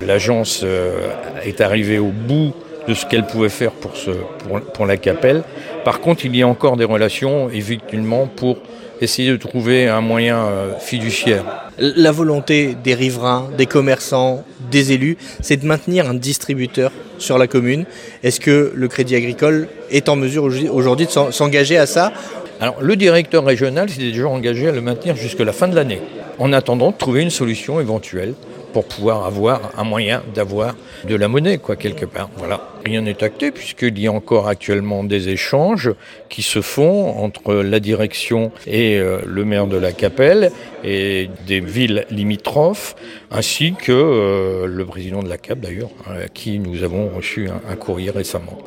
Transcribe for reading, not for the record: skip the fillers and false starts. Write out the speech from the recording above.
L'agence est arrivée au bout de ce qu'elle pouvait faire pour la Capelle. Par contre, il y a encore des relations, effectivement, pour essayer de trouver un moyen fiduciaire. La volonté des riverains, des commerçants, des élus, c'est de maintenir un distributeur sur la commune. Est-ce que le Crédit Agricole est en mesure aujourd'hui de s'engager à ça ? Alors, le directeur régional s'est déjà engagé à le maintenir jusqu'à la fin de l'année, en attendant de trouver une solution éventuelle pour pouvoir avoir un moyen d'avoir de la monnaie, quelque part. Voilà. Rien n'est acté puisqu'il y a encore actuellement des échanges qui se font entre la direction et le maire de la Capelle et des villes limitrophes, ainsi que le président de la CAP d'ailleurs, à qui nous avons reçu un courrier récemment.